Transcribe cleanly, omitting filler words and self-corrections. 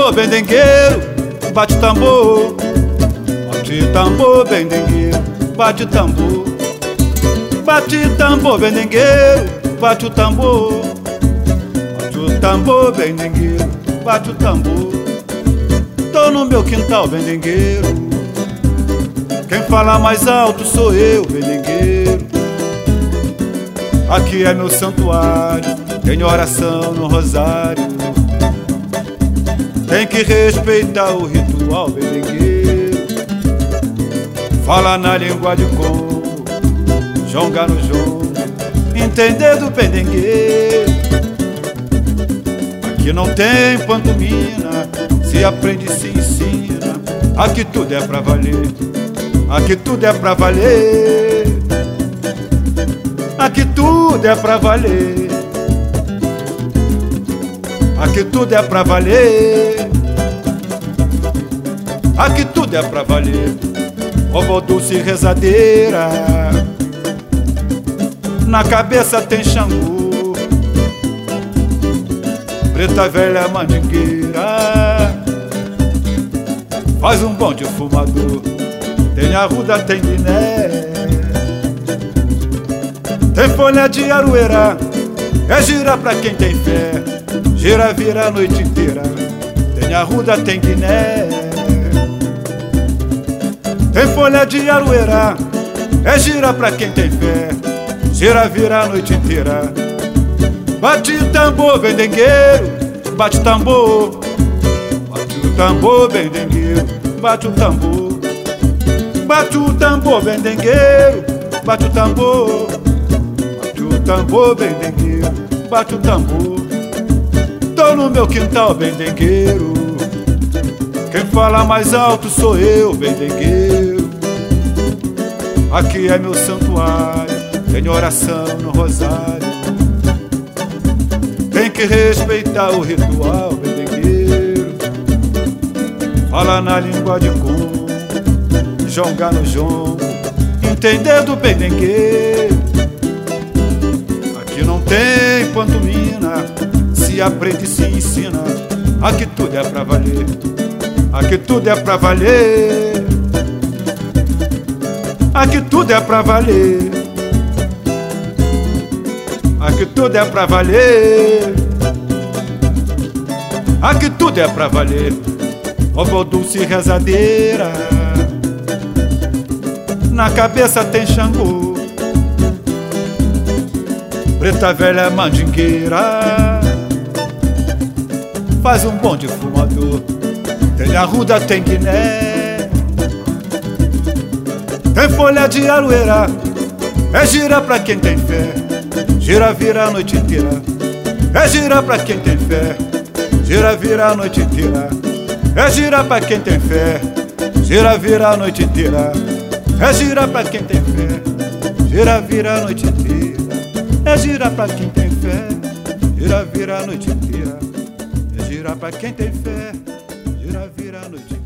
tambor, bendengueiro, bate tambor. Bate tambor, bendengueiro, bate tambor. Bate tambor, bendengueiro, bate o tambor. Bate o tambor, bendengueiro, bate o tambor. Tô no meu quintal, bendengueiro. Quem fala mais alto sou eu, bendengueiro. Aqui é meu santuário, tenho oração no rosário. Tem que respeitar o ritual, bendengueiro. Fala na língua de Congo, jonga no jongo, entender do bendengueiro. Aqui não tem pantomina, se aprende, se ensina. Aqui tudo é pra valer, aqui tudo é pra valer. Aqui tudo é pra valer, aqui tudo é pra valer. Aqui tudo é pra valer. Vovó Dulce rezadeira, na cabeça tem Xangô. Preta velha mandingueira, faz um bonde fumador. Tem arruda, tem guiné, tem folha de aroeira. É gira pra quem tem fé, gira vira a noite inteira. Tem arruda, tem guiné, tem folha de aroeira. É gira pra quem tem fé, gira vira a noite inteira. Bate tambor, bendengueiro, bate tambor. Bate o tambor, bendengueiro, bate o tambor. Bate o tambor, bendengueiro, bate o tambor. Bate o tambor, bendengueiro, bate o tambor. Tô no meu quintal, bendengueiro. Quem fala mais alto sou eu, bendengueiro. Aqui é meu santuário, tenho oração no rosário. Tem que respeitar o ritual, bendengueiro. Fala na língua de Congo, jonga no jongo, entender do bendengueiro. Aqui não tem pantomina, se aprende, se ensina. Aqui tudo é pra valer, aqui tudo é pra valer. Aqui tudo é pra valer, aqui tudo é pra valer. Aqui tudo é pra valer. Vovó Dulce rezadeira, na cabeça tem Xangô. Preta velha mandingueira, faz um bonde fumador. Tem arruda, tem guiné, tem folha de aroeira. É gira pra quem tem fé, gira vira a noite inteira. É gira pra quem tem fé, gira vira a noite inteira. É gira pra quem tem fé, gira vira a noite inteira. É gira pra quem tem fé, gira vira a noite inteira. É gira pra quem tem fé, gira vira a noite inteira. É gira pra quem tem fé, gira vira a noite inteira.